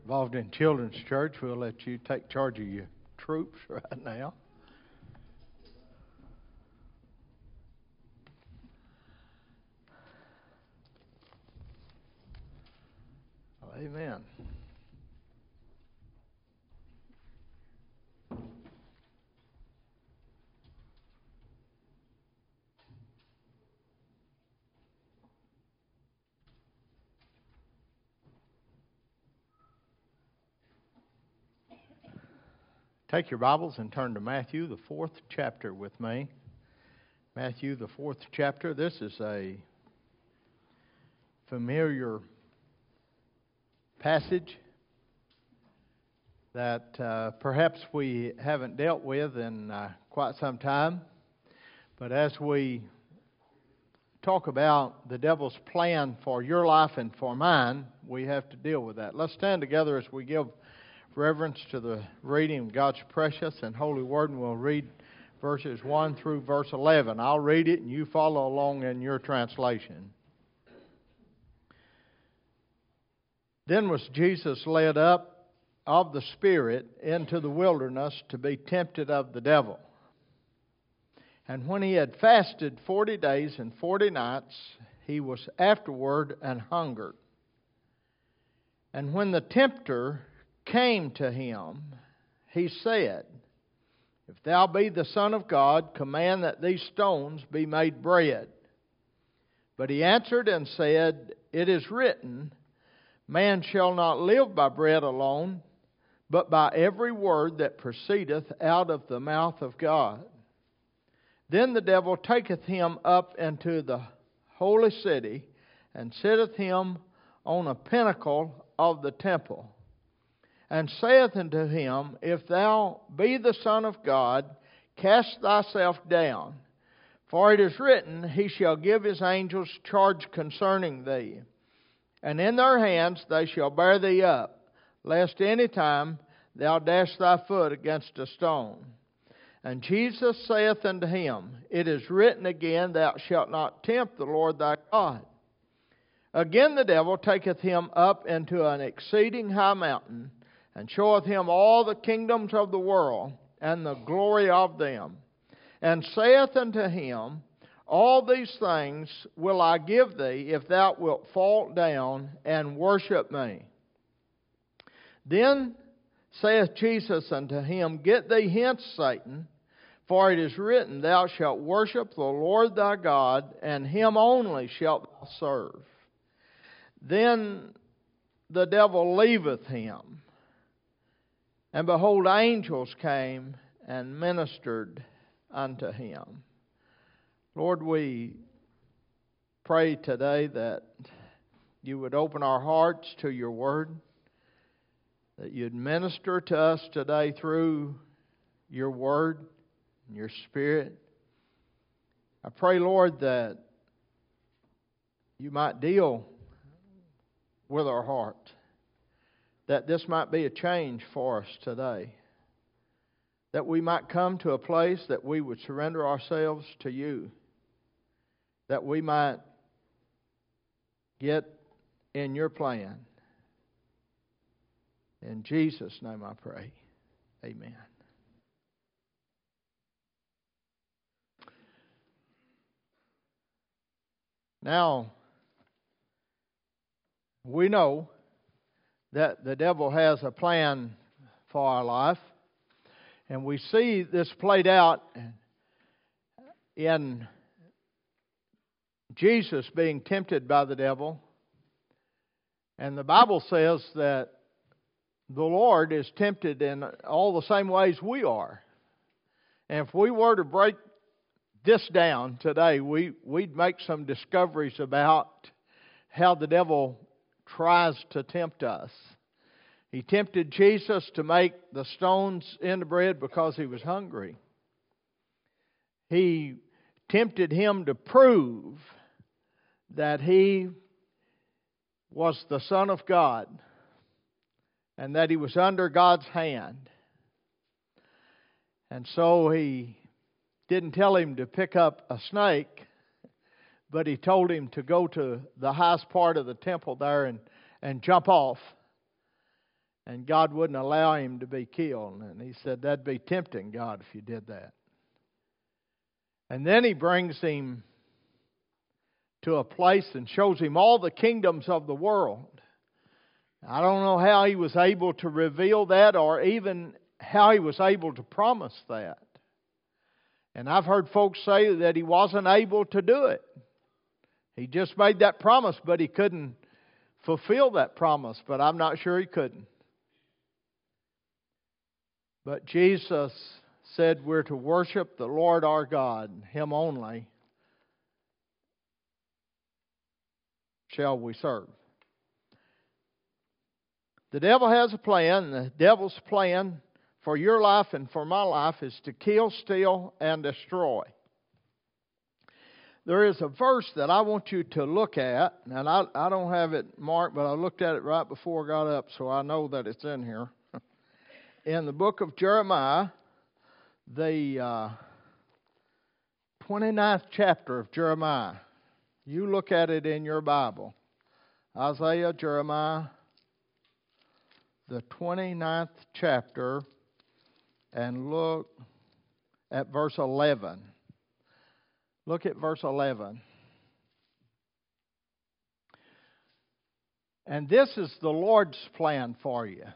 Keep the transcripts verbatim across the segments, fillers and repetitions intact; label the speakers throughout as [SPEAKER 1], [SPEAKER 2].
[SPEAKER 1] Involved in children's church, we'll let you take charge of your troops right now. Amen. Take your Bibles and turn to Matthew, the fourth chapter with me. Matthew, the fourth chapter. This is a familiar passage that uh, perhaps we haven't dealt with in uh, quite some time. But as we talk about the devil's plan for your life and for mine, we have to deal with that. Let's stand together as we give reverence to the reading of God's precious and holy word, and we'll read verses one through verse eleven. I'll read it and you follow along in your translation. Then was Jesus led up of the Spirit into the wilderness to be tempted of the devil. And when he had fasted forty days and forty nights, he was afterward an hungered. And when the tempter came to him, he said, If thou be the Son of God, command that these stones be made bread. But he answered and said, It is written, Man shall not live by bread alone, but by every word that proceedeth out of the mouth of God. Then the devil taketh him up into the holy city, and sitteth him on a pinnacle of the temple, and saith unto him, If thou be the Son of God, cast thyself down. For it is written, He shall give His angels charge concerning thee, and in their hands they shall bear thee up, lest any time thou dash thy foot against a stone. And Jesus saith unto him, It is written again, Thou shalt not tempt the Lord thy God. Again the devil taketh him up into an exceeding high mountain, and showeth him all the kingdoms of the world, and the glory of them, and saith unto him, All these things will I give thee, if thou wilt fall down and worship me. Then saith Jesus unto him, Get thee hence, Satan, for it is written, Thou shalt worship the Lord thy God, and Him only shalt thou serve. Then the devil leaveth him. And behold, angels came and ministered unto him. Lord, we pray today that you would open our hearts to your word, that you'd minister to us today through your word and your spirit. I pray, Lord, that you might deal with our heart, that this might be a change for us today, that we might come to a place that we would surrender ourselves to you, that we might get in your plan. In Jesus' name I pray. Amen. Now, we know that the devil has a plan for our life. And we see this played out in Jesus being tempted by the devil. And the Bible says that the Lord is tempted in all the same ways we are. And if we were to break this down today, we, we'd make some discoveries about how the devil tries to tempt us. He tempted Jesus to make the stones into bread because he was hungry. He tempted him to prove that he was the Son of God and that he was under God's hand. And so he didn't tell him to pick up a snake, but he told him to go to the highest part of the temple there and, and jump off. And God wouldn't allow him to be killed. And he said, that'd be tempting, God, if you did that. And then he brings him to a place and shows him all the kingdoms of the world. I don't know how he was able to reveal that, or even how he was able to promise that. And I've heard folks say that he wasn't able to do it. He just made that promise, but he couldn't fulfill that promise. But I'm not sure he couldn't. But Jesus said we're to worship the Lord our God, Him only shall we serve. The devil has a plan. The devil's plan for your life and for my life is to kill, steal, and destroy. There is a verse that I want you to look at, and I, I don't have it marked, but I looked at it right before I got up, so I know that it's in here. In the book of Jeremiah, the uh, twenty-ninth chapter of Jeremiah. You look at it in your Bible. Isaiah, Jeremiah, the twenty-ninth chapter, and look at verse eleven. Look at verse eleven. And this is the Lord's plan for you.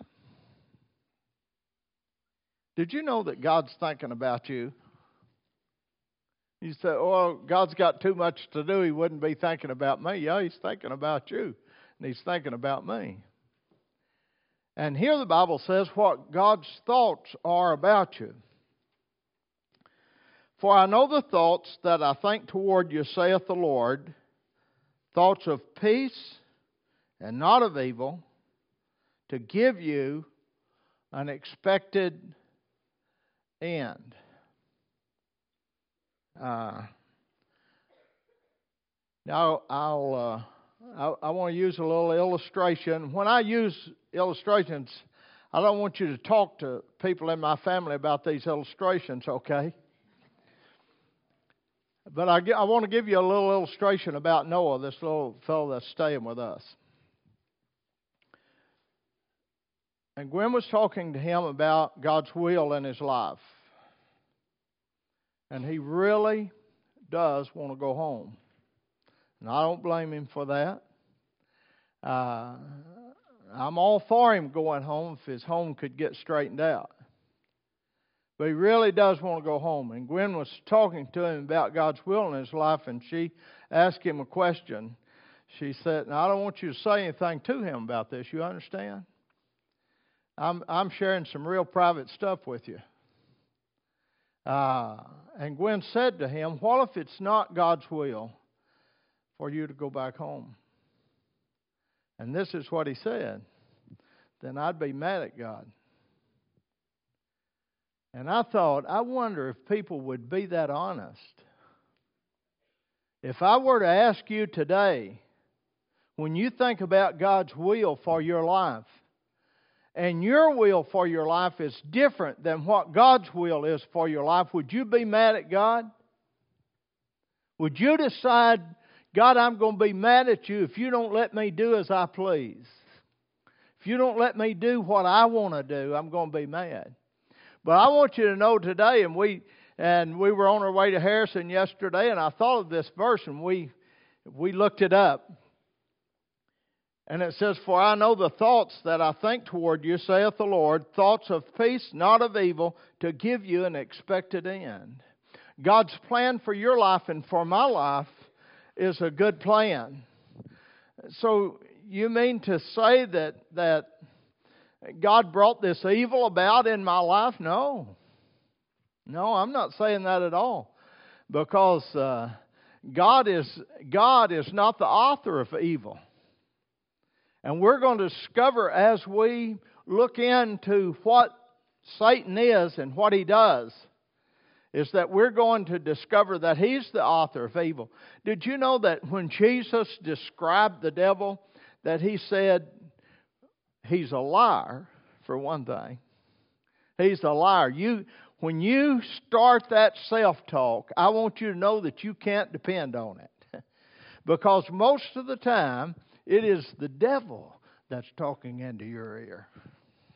[SPEAKER 1] Did you know that God's thinking about you? You say, oh, God's got too much to do. He wouldn't be thinking about me. Yeah, He's thinking about you. And He's thinking about me. And here the Bible says what God's thoughts are about you. For I know the thoughts that I think toward you, saith the Lord, thoughts of peace and not of evil, to give you an expected end. Uh, now, I'll, uh, I, I want to use a little illustration. When I use illustrations, I don't want you to talk to people in my family about these illustrations, okay? But I, I want to give you a little illustration about Noah, this little fellow that's staying with us. And Gwen was talking to him about God's will in his life. And he really does want to go home. And I don't blame him for that. Uh, I'm all for him going home if his home could get straightened out. But he really does want to go home. And Gwen was talking to him about God's will in his life, and she asked him a question. She said, now I don't want you to say anything to him about this, you understand? I'm, I'm sharing some real private stuff with you. Uh, and Gwen said to him, what if it's not God's will for you to go back home? And this is what he said. Then I'd be mad at God. And I thought, I wonder if people would be that honest. If I were to ask you today, when you think about God's will for your life, and your will for your life is different than what God's will is for your life, would you be mad at God? Would you decide, God, I'm going to be mad at you if you don't let me do as I please? If you don't let me do what I want to do, I'm going to be mad. But I want you to know today, and we and we were on our way to Harrison yesterday, and I thought of this verse, and we we looked it up. And it says, for I know the thoughts that I think toward you, saith the Lord, thoughts of peace, not of evil, to give you an expected end. God's plan for your life and for my life is a good plan. So you mean to say that that God brought this evil about in my life? No. No, I'm not saying that at all. Because uh, God is God is not the author of evil. And we're going to discover as we look into what Satan is and what he does, is that we're going to discover that he's the author of evil. Did you know that when Jesus described the devil, that he said he's a liar, for one thing? He's a liar. You, when you start that self-talk, I want you to know that you can't depend on it. Because most of the time, it is the devil that's talking into your ear.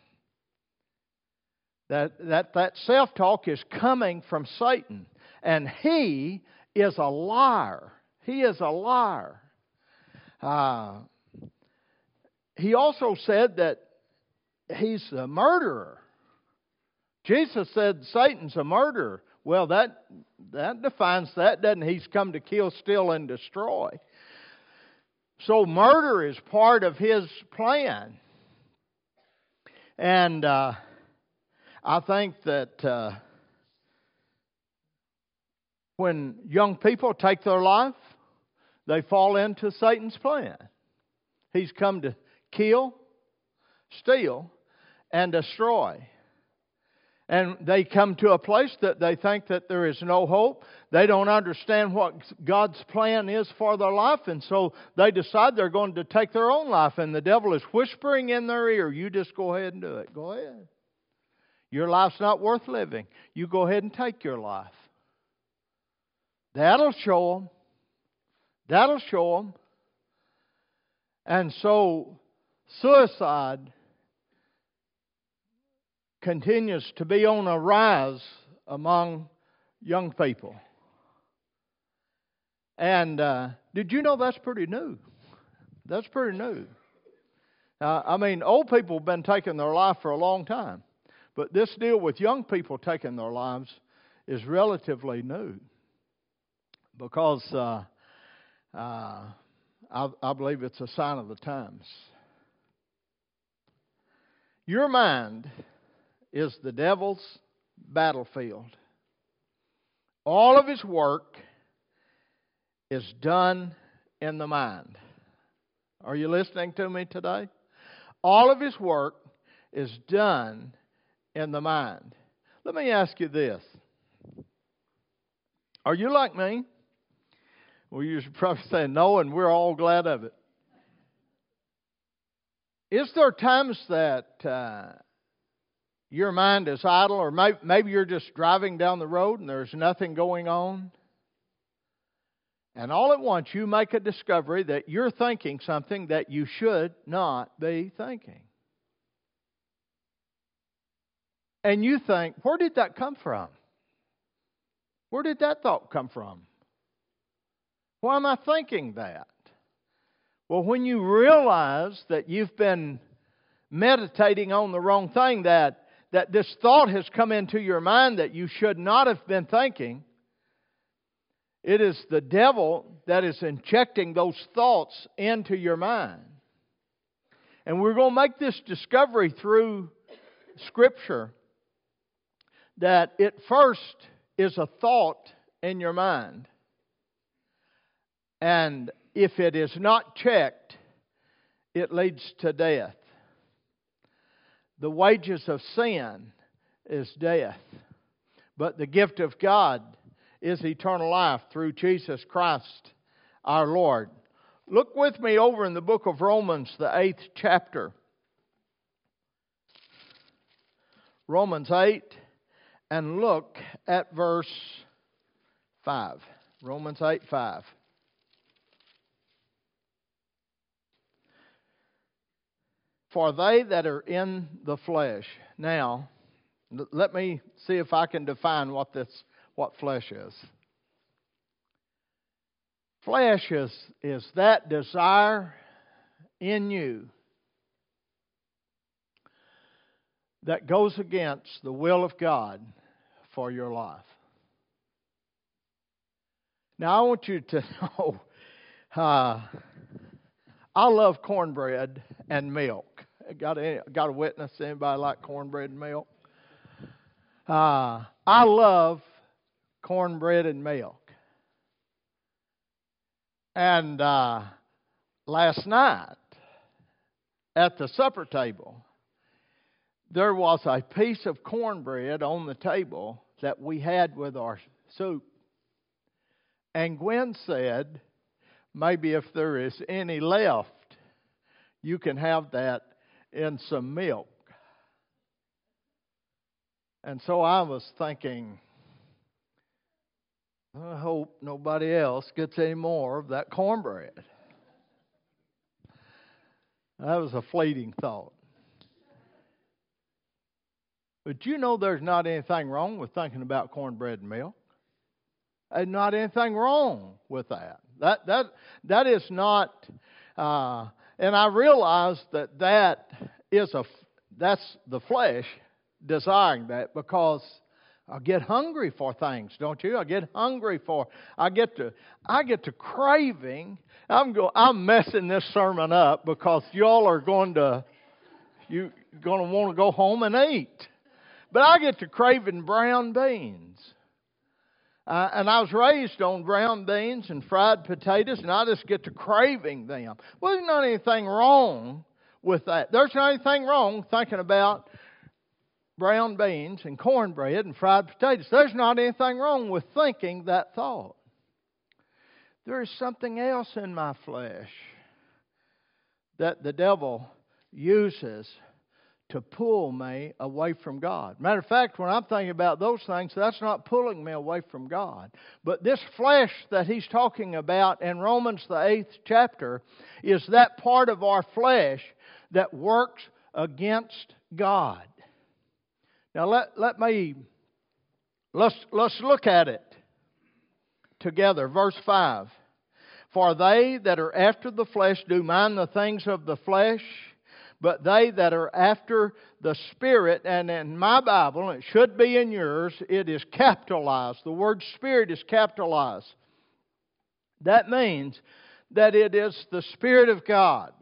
[SPEAKER 1] That, that, that self-talk is coming from Satan. And he is a liar. He is a liar. Uh, he also said that he's a murderer. Jesus said Satan's a murderer. Well, that that defines that, doesn't it? He's come to kill, steal, and destroy. So murder is part of his plan. And uh, I think that uh, when young people take their life, they fall into Satan's plan. He's come to kill, steal, and destroy. And they come to a place that they think that there is no hope. They don't understand what God's plan is for their life. And so they decide they're going to take their own life. And the devil is whispering in their ear, you just go ahead and do it. Go ahead. Your life's not worth living. You go ahead and take your life. That'll show them. That'll show them. And so suicide continues to be on a rise among young people. And uh, did you know that's pretty new? That's pretty new. Uh, I mean, old people have been taking their life for a long time. But this deal with young people taking their lives is relatively new. Because uh, uh, I, I believe it's a sign of the times. Your mind is the devil's battlefield. All of his work is done in the mind. Are you listening to me today? All of his work is done in the mind. Let me ask you this. Are you like me? Well, you should probably say no, and we're all glad of it. Is there times that uh, your mind is idle, or may, maybe you're just driving down the road and there's nothing going on? And all at once you make a discovery that you're thinking something that you should not be thinking. And you think, where did that come from? Where did that thought come from? Why am I thinking that? Well, when you realize that you've been meditating on the wrong thing, that, that this thought has come into your mind that you should not have been thinking, it is the devil that is injecting those thoughts into your mind. And we're going to make this discovery through Scripture that it first is a thought in your mind. And if it is not checked, it leads to death. The wages of sin is death. But the gift of God is eternal life through Jesus Christ our Lord. Look with me over in the book of Romans, the eighth chapter. Romans eight, and look at verse five. Romans eight, five. For they that are in the flesh. Now, let me see if I can define what this what flesh is. Flesh is, is that desire in you that goes against the will of God for your life. Now, I want you to know, uh, I love cornbread and milk. Got a, got a witness? Anybody like cornbread and milk? Uh, I love cornbread and milk. And uh, last night at the supper table, there was a piece of cornbread on the table that we had with our soup. And Gwen said, maybe if there is any left, you can have that in some milk. And so I was thinking, I hope nobody else gets any more of that cornbread. That was a fleeting thought. But you know there's not anything wrong with thinking about cornbread and milk. There's not anything wrong with that. That that that is not. Uh, and I realize that that is a that's the flesh desiring that, because I get hungry for things, don't you? I get hungry for. I get to. I get to craving. I'm go. I'm messing this sermon up because y'all are going to. You going to want to go home and eat. But I get to craving brown beans. Uh, and I was raised on brown beans and fried potatoes, and I just get to craving them. Well, there's not anything wrong with that. There's not anything wrong thinking about brown beans and cornbread and fried potatoes. There's not anything wrong with thinking that thought. There is something else in my flesh that the devil uses to pull me away from God. Matter of fact, when I'm thinking about those things, that's not pulling me away from God. But this flesh that he's talking about in Romans the eighth chapter is that part of our flesh that works against God. Now let, let me let's let's look at it together. Verse five. For they that are after the flesh do mind the things of the flesh, but they that are after the Spirit, and in my Bible, it should be in yours, it is capitalized. The word Spirit is capitalized. That means that it is the Spirit of God.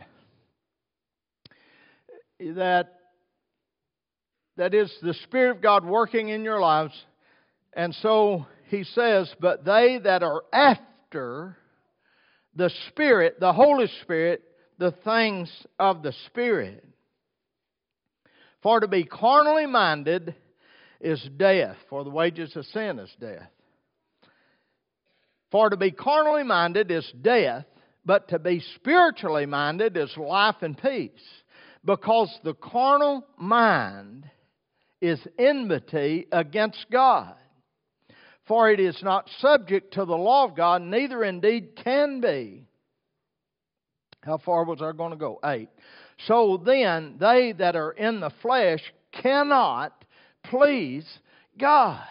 [SPEAKER 1] That, that is the Spirit of God working in your lives. And so he says, but they that are after the Spirit, the Holy Spirit, the things of the Spirit. For to be carnally minded is death, for the wages of sin is death. For to be carnally minded is death, but to be spiritually minded is life and peace. Because the carnal mind is enmity against God. For it is not subject to the law of God, neither indeed can be. How far was I going to go? Eight. So then, they that are in the flesh cannot please God.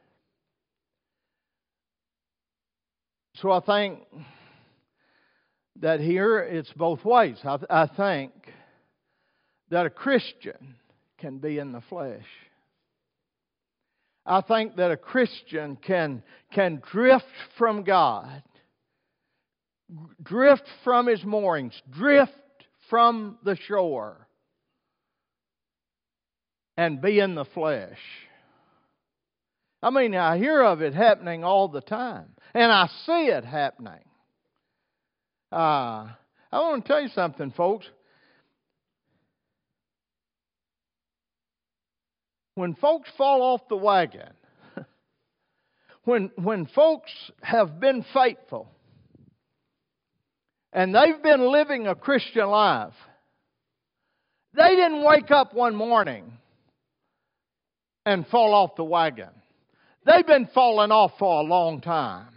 [SPEAKER 1] So I think that here it's both ways. I, I think that a Christian can be in the flesh. I think that a Christian can, can drift from God. Drift from his moorings. Drift from the shore. And be in the flesh. I mean, I hear of it happening all the time. And I see it happening. Uh, I want to tell you something, folks. When folks fall off the wagon, when, when folks have been faithful, and they've been living a Christian life, they didn't wake up one morning and fall off the wagon. They've been falling off for a long time.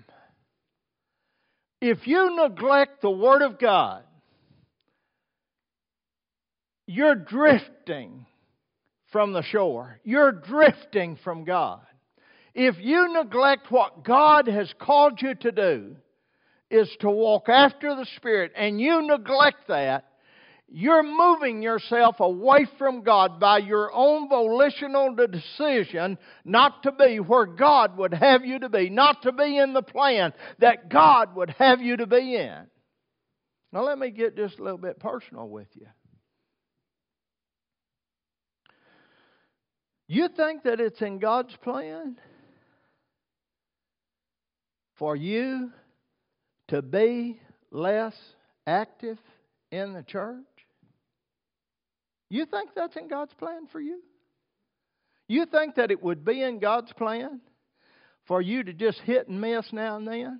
[SPEAKER 1] If you neglect the Word of God, you're drifting from the shore. You're drifting from God. If you neglect what God has called you to do, is to walk after the Spirit, and you neglect that, you're moving yourself away from God by your own volitional decision not to be where God would have you to be, not to be in the plan that God would have you to be in. Now let me get just a little bit personal with you. You think that it's in God's plan for you to be less active in the church? You think that's in God's plan for you? You think that it would be in God's plan for you to just hit and miss now and then?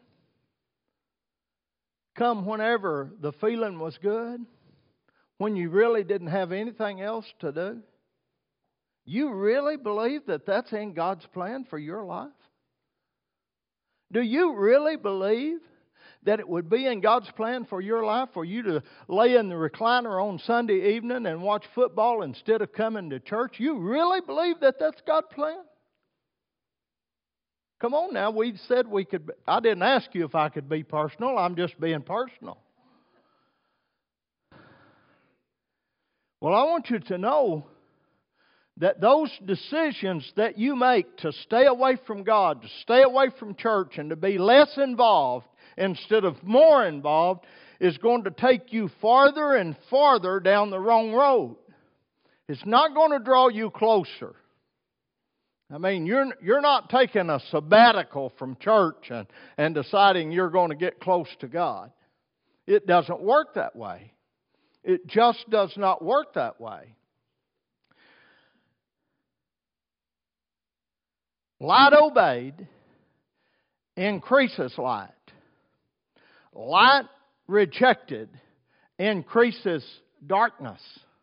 [SPEAKER 1] Come whenever the feeling was good? When you really didn't have anything else to do? You really believe that that's in God's plan for your life? Do you really believe that it would be in God's plan for your life for you to lay in the recliner on Sunday evening and watch football instead of coming to church? You really believe that that's God's plan? Come on now, we said we could. I didn't ask you if I could be personal. I'm just being personal. Well, I want you to know that those decisions that you make to stay away from God, to stay away from church, and to be less involved instead of more involved is going to take you farther and farther down the wrong road. It's not going to draw you closer. I mean, you're you're not taking a sabbatical from church and, and deciding you're going to get close to God. It doesn't work that way. It just does not work that way. Light obeyed increases light. Light rejected increases darkness.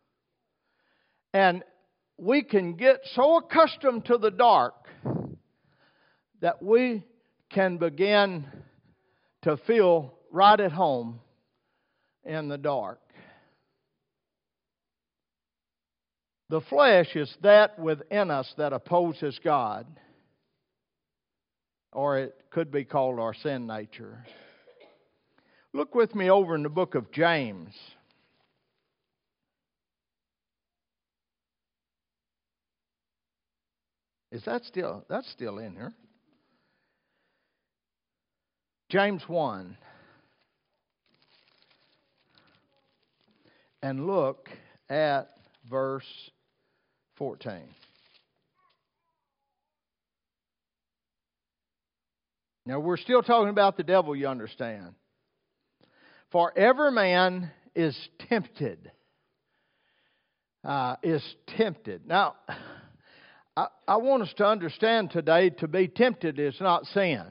[SPEAKER 1] And we can get so accustomed to the dark that we can begin to feel right at home in the dark. The flesh is that within us that opposes God, or it could be called our sin nature. Look with me over in the book of James. Is that still, that's still in here. James one. And look at verse fourteen. Now we're still talking about the devil, you understand. For every man is tempted. Uh, is tempted. Now, I, I want us to understand today, to be tempted is not sin.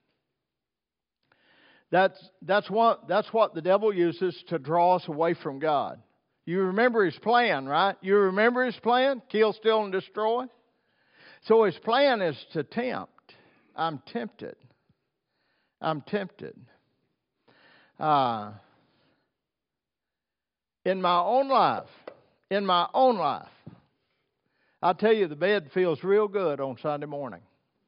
[SPEAKER 1] That's that's what that's what the devil uses to draw us away from God. You remember his plan, right? You remember his plan? Kill, steal, and destroy. So his plan is to tempt. I'm tempted. I'm tempted. Uh, in my own life, in my own life, I'll tell you, the bed feels real good on Sunday morning.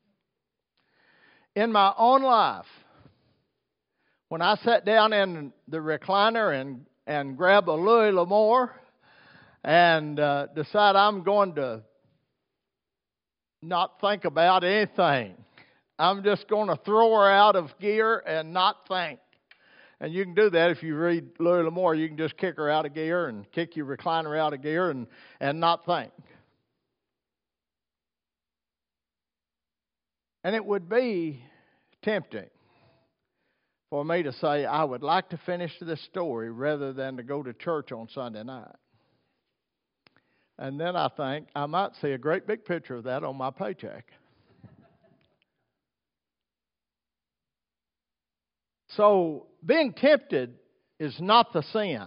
[SPEAKER 1] In my own life, when I sat down in the recliner and, and grab a Louis L'Amour and uh, decide I'm going to not think about anything. I'm just going to throw her out of gear and not think. And you can do that if you read Louis L'Amour. You can just kick her out of gear and kick your recliner out of gear and, and not think. And it would be tempting for me to say, I would like to finish this story rather than to go to church on Sunday night. And then I think I might see a great big picture of that on my paycheck. So being tempted is not the sin.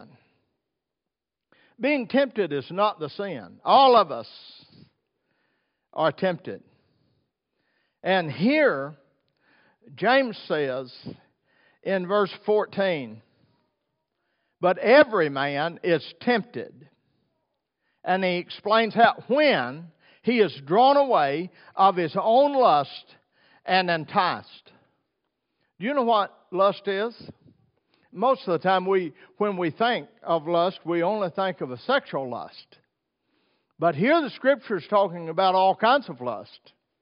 [SPEAKER 1] Being tempted is not the sin. All of us are tempted. And here, James says in verse fourteen, but every man is tempted. And he explains how when he is drawn away of his own lust and enticed. Do you know what lust is? Most of the time, we, when we think of lust, we only think of a sexual lust. But here the Scripture is talking about all kinds of lust.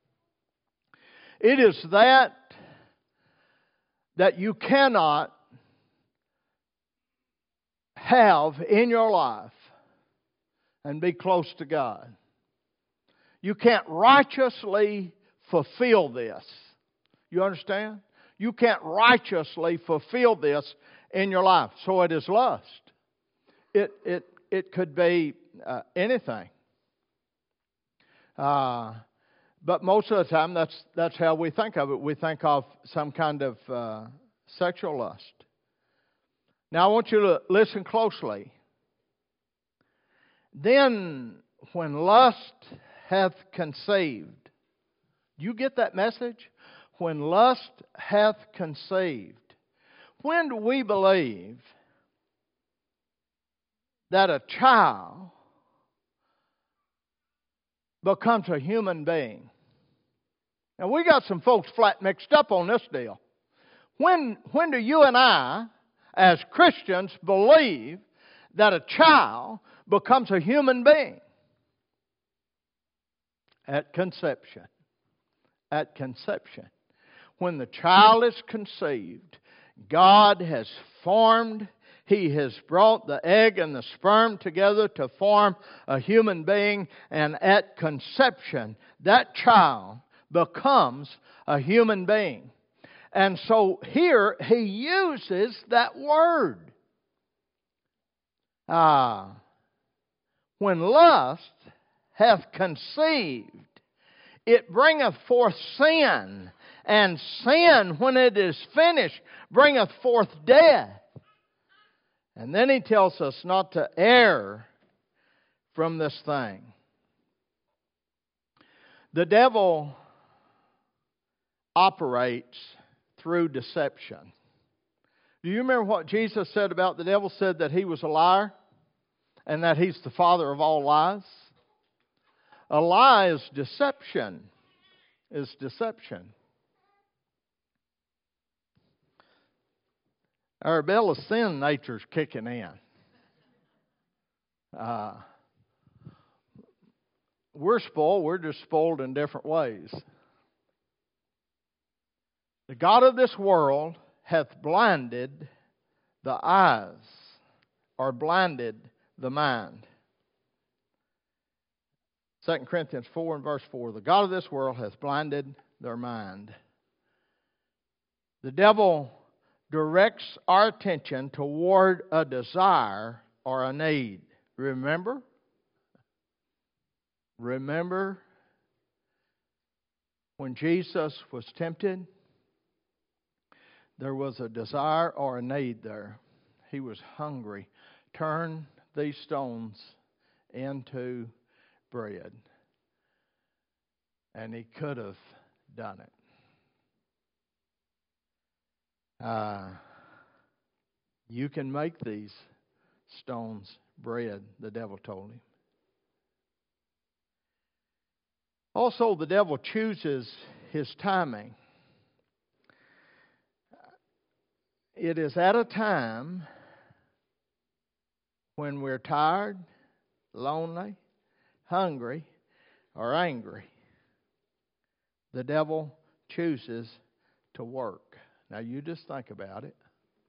[SPEAKER 1] It is that that you cannot have in your life and be close to God. You can't righteously fulfill this. You understand? You can't righteously fulfill this in your life. So it is lust. It it it could be uh, anything. Uh, but most of the time, that's that's how we think of it. We think of some kind of uh, sexual lust. Now, I want you to listen closely. Then, when lust hath conceived, do you get that message? When lust hath conceived. when do we believe that a child becomes a human being? Now, we got some folks flat mixed up on this deal. When, when do you and I, as Christians, believe that a child becomes a human being? At conception. At conception. When the child is conceived, God has formed, He has brought the egg and the sperm together to form a human being, and at conception, that child becomes a human being. And so here he uses that word. Ah, when lust hath conceived, it bringeth forth sin. And sin, when it is finished, bringeth forth death. And then he tells us not to err from this thing. The devil operates through deception. Do you remember what Jesus said about the devil? Said that he was a liar and that he's the father of all lies. A lie is deception. Is deception. Our rebellious sin nature's kicking in. Uh, we're spoiled. We're just spoiled in different ways. The God of this world hath blinded the eyes, or blinded the mind. Second Corinthians four and verse four. The God of this world hath blinded their mind. The devil directs our attention toward a desire or a need. Remember? Remember when Jesus was tempted? There was a desire or a need there. He was hungry. Turn these stones into bread. And he could have done it. Uh, you can make these stones bread, the devil told him. Also, the devil chooses his timing. It is at a time when we're tired, lonely, hungry, or angry. The devil chooses to work. Now, you just think about it.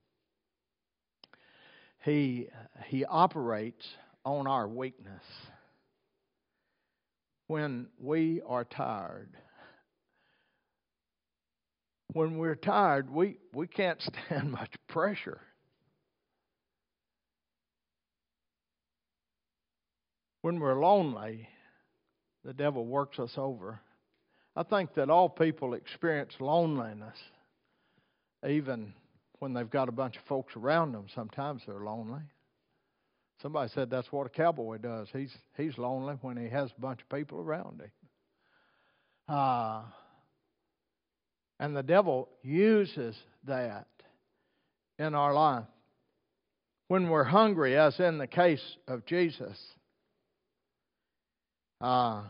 [SPEAKER 1] He, he operates on our weakness. When we are tired, when we're tired, we, we can't stand much pressure. When we're lonely, the devil works us over. I think that all people experience loneliness. Even when they've got a bunch of folks around them, sometimes they're lonely. Somebody said that's what a cowboy does. He's he's lonely when he has a bunch of people around him. Uh, and the devil uses that in our life. When we're hungry, as in the case of Jesus, uh,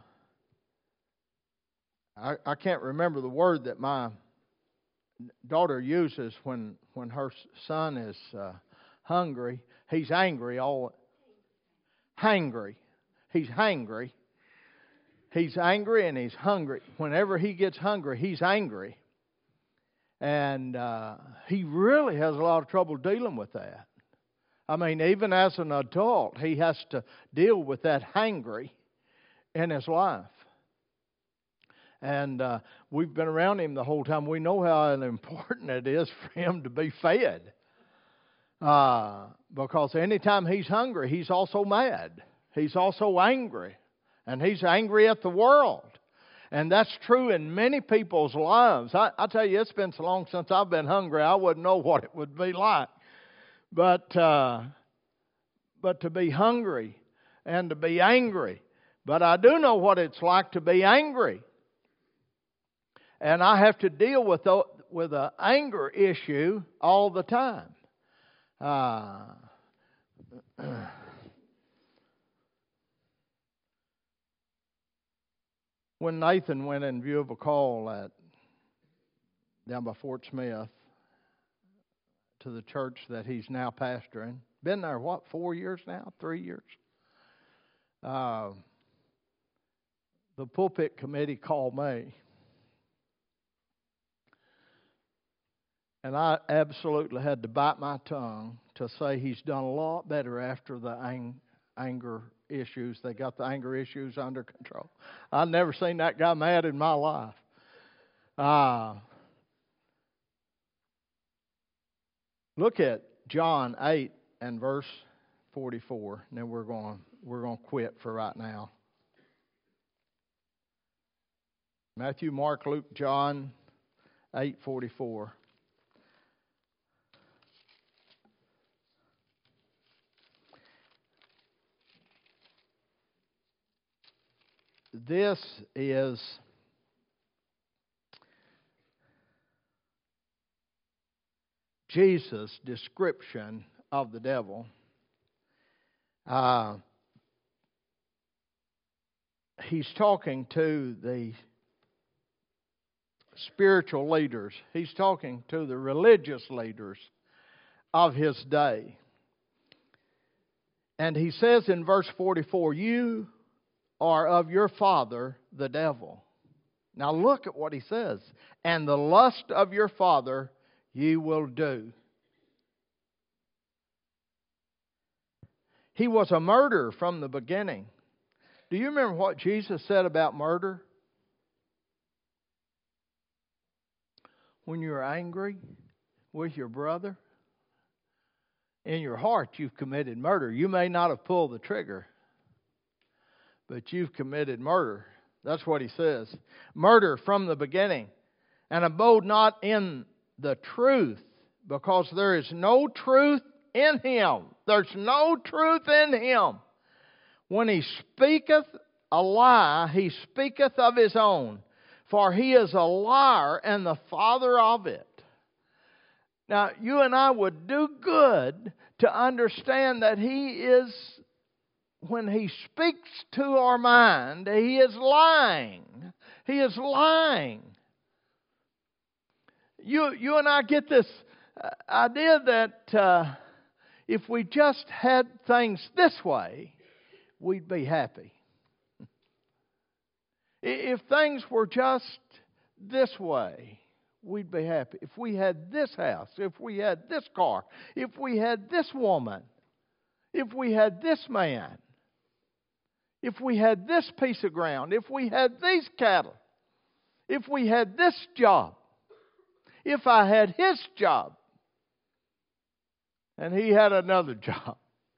[SPEAKER 1] I, I can't remember the word that my daughter uses when, when her son is uh, hungry. He's angry all hangry. He's hangry. He's angry and he's hungry. Whenever he gets hungry, he's angry. And uh, he really has a lot of trouble dealing with that. I mean, even as an adult, he has to deal with that hangry in his life. And uh, we've been around him the whole time. We know how important it is for him to be fed. Uh, because anytime he's hungry, he's also mad. He's also angry. And he's angry at the world. And that's true in many people's lives. I, I tell you, it's been so long since I've been hungry, I wouldn't know what it would be like. But, uh, but to be hungry and to be angry. But I do know what it's like to be angry. And I have to deal with, with an anger issue all the time. Uh, when Nathan went in view of a call at down by Fort Smith to the church that he's now pastoring, been there what four years now, three years. Uh, the pulpit committee called me. And I absolutely had to bite my tongue to say he's done a lot better after the ang- anger issues. They got the anger issues under control. I've never seen that guy mad in my life. Uh, look at John eight and verse forty-four. And then we're going we're going to quit for right now. Matthew, Mark, Luke, John eight forty-four. This is Jesus' description of the devil. Uh, he's talking to the spiritual leaders. He's talking to the religious leaders of his day. And he says in verse forty-four, you are of your father, the devil. Now look at what he says. And the lust of your father ye will do. He was a murderer from the beginning. Do you remember what Jesus said about murder? When you're angry with your brother, in your heart you've committed murder. You may not have pulled the trigger, but you've committed murder. That's what he says. Murder from the beginning. And abode not in the truth, because there is no truth in him. There's no truth in him. When he speaketh a lie, he speaketh of his own, for he is a liar and the father of it. Now, you and I would do good to understand that he is, when he speaks to our mind, he is lying. He is lying. You, you and I get this idea that uh, if we just had things this way, we'd be happy. If things were just this way, we'd be happy. If we had this house, if we had this car, if we had this woman, if we had this man, if we had this piece of ground, if we had these cattle, if we had this job, if I had his job, and he had another job,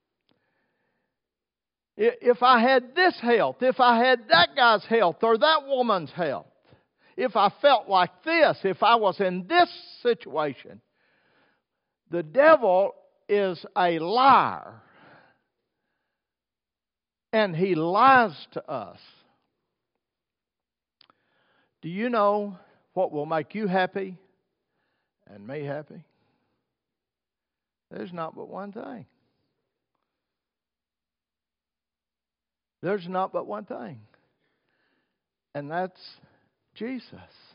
[SPEAKER 1] if I had this health, if I had that guy's health or that woman's health, if I felt like this, if I was in this situation, the devil is a liar. And he lies to us. Do you know what will make you happy and me happy? There's not but one thing. There's not but one thing. And that's Jesus.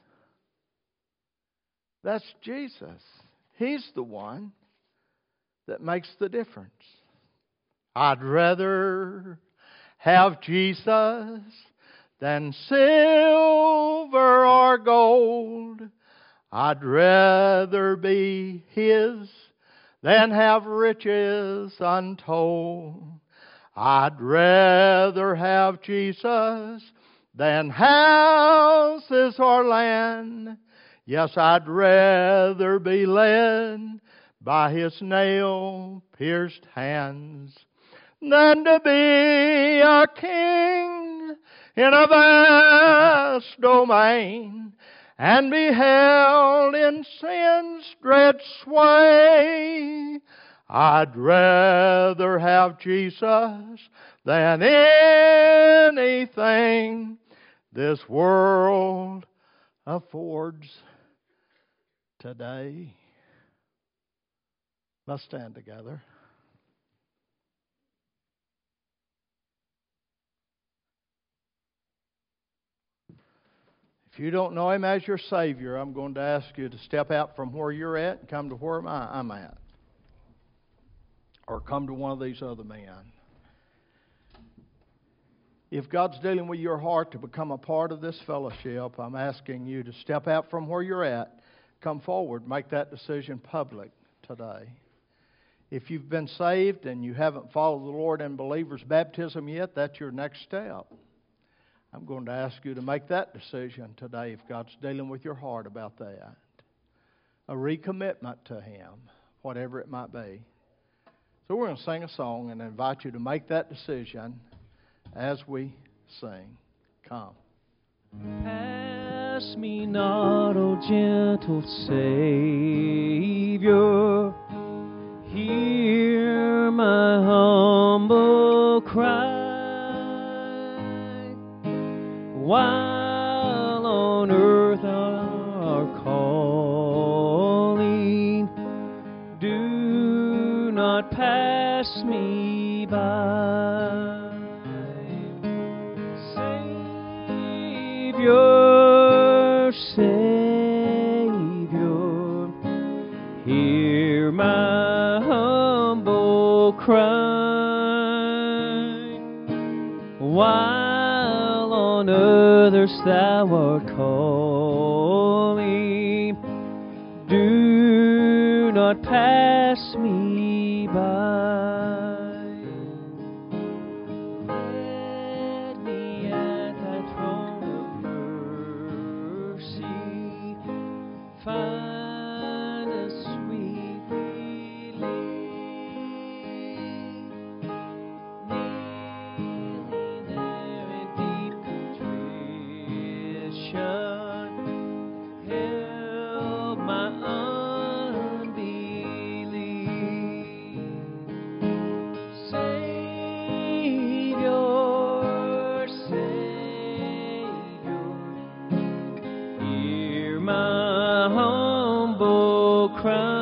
[SPEAKER 1] That's Jesus. He's the one that makes the difference. I'd rather have Jesus than silver or gold. I'd rather be His than have riches untold. I'd rather have Jesus than houses or land. Yes, I'd rather be led by His nail-pierced hands than to be a king in a vast domain and be held in sin's dread sway. I'd rather have Jesus than anything this world affords today. Let's stand together. If you don't know Him as your Savior, I'm going to ask you to step out from where you're at and come to where I'm at. Or come to one of these other men. If God's dealing with your heart to become a part of this fellowship, I'm asking you to step out from where you're at, come forward, make that decision public today. If you've been saved and you haven't followed the Lord in believer's baptism yet, that's your next step. I'm going to ask you to make that decision today if God's dealing with your heart about that. A recommitment to Him, whatever it might be. So we're going to sing a song and invite you to make that decision as we sing. Come.
[SPEAKER 2] Pass me not, O gentle Savior, hear my humble cry. While on earth thou art calling, do not pass me by. Savior, Savior, hear my humble cry. While on others thou art calling, do not pass me by. Find a sweet relief, kneeling there in deep contrition, help my unbelief. Savior, Savior, hear my humble cry.